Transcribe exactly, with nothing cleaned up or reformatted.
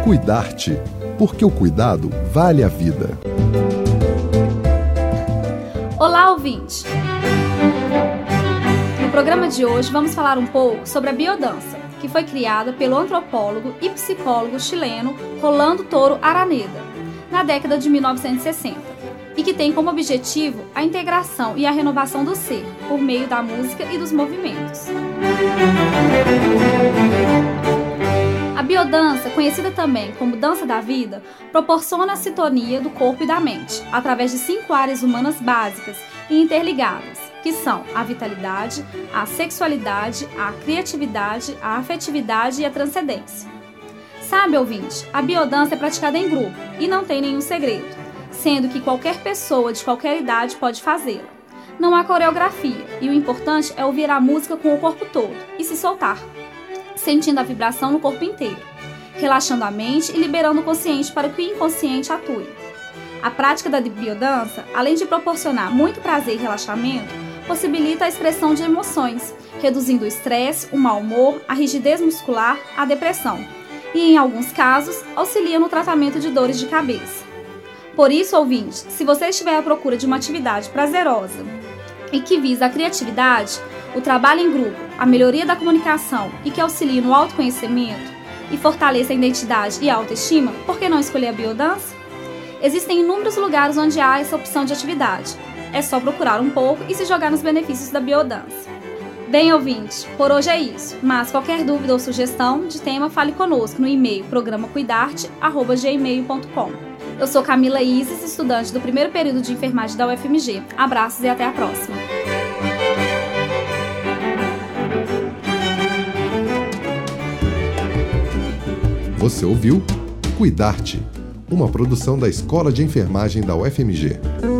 Cuidar-te, porque o cuidado vale a vida. Olá, ouvinte! No programa de hoje vamos falar um pouco sobre a biodança, que foi criada pelo antropólogo e psicólogo chileno Rolando Toro Araneda, na década de mil novecentos e sessenta, e que tem como objetivo a integração e a renovação do ser, por meio da música e dos movimentos. A biodança, conhecida também como dança da vida, proporciona a sintonia do corpo e da mente, através de cinco áreas humanas básicas e interligadas, que são a vitalidade, a sexualidade, a criatividade, a afetividade e a transcendência. Sabe, ouvinte, a biodança é praticada em grupo e não tem nenhum segredo, sendo que qualquer pessoa de qualquer idade pode fazê-la. Não há coreografia e o importante é ouvir a música com o corpo todo e se soltar, sentindo a vibração no corpo inteiro, relaxando a mente e liberando o consciente para que o inconsciente atue. A prática da biodança, além de proporcionar muito prazer e relaxamento, possibilita a expressão de emoções, reduzindo o estresse, o mau humor, a rigidez muscular, a depressão e, em alguns casos, auxilia no tratamento de dores de cabeça. Por isso, ouvinte, se você estiver à procura de uma atividade prazerosa e que visa a criatividade, o trabalho em grupo, a melhoria da comunicação e que auxilie no autoconhecimento e fortaleça a identidade e a autoestima, por que não escolher a biodança? Existem inúmeros lugares onde há essa opção de atividade. É só procurar um pouco e se jogar nos benefícios da biodança. Bem, ouvinte, por hoje é isso, mas qualquer dúvida ou sugestão de tema, fale conosco no e-mail programa cuidarte arroba gmail ponto com. Eu sou Camila Isis, estudante do primeiro período de enfermagem da U F M G. Abraços e até a próxima! Você ouviu Cuidar-te, uma produção da Escola de Enfermagem da U F M G.